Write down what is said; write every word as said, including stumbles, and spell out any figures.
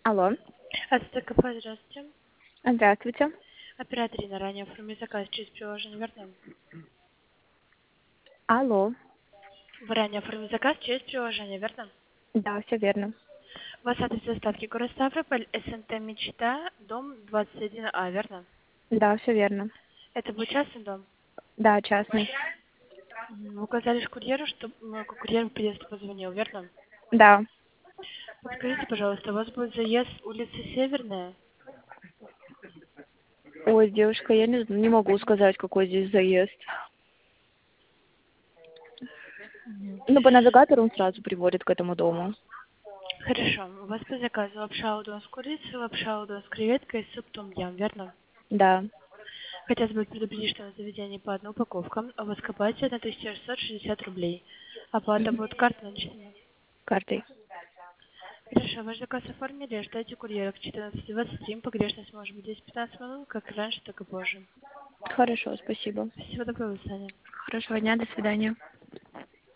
Алло. Ацтекп, здравствуйте. Здравствуйте. Оператор Ирина, ранее оформили заказ через приложение, верно? Алло. Вы ранее оформили заказ через приложение, верно? Да, все верно. У вас адрес доставки город Ставрополь, СНТ Мечта, дом двадцать один А, верно? Да, все верно. Это был частный дом? Да, частный. Мгм. Вы указали ж курьеру, что м, курьер приезд позвонил, верно? Да. Подскажите, пожалуйста, у вас будет заезд улица Северная? Ой, девушка, я не, не могу сказать, какой здесь заезд. Мгм. Ну, по навигатору он сразу приводит к этому дому. Хорошо. У вас по заказу лапша удон с курицей, лапша удон с креветкой и суп том ям, верно? Да. Хотелось бы предупредить, что на заведении по одной упаковкам, а вы скопаете на тысячу шестьсот шестьдесят рублей. Оплата Мгм. будет картой наличными. Картой. Хорошо, ваш заказ оформили, ждайте курьера к четырнадцати двадцати. Погрешность может быть десять-пятнадцать минут, как раньше, так и позже. Хорошо, спасибо. Всего доброго, до свидания. Хорошего дня, до свидания.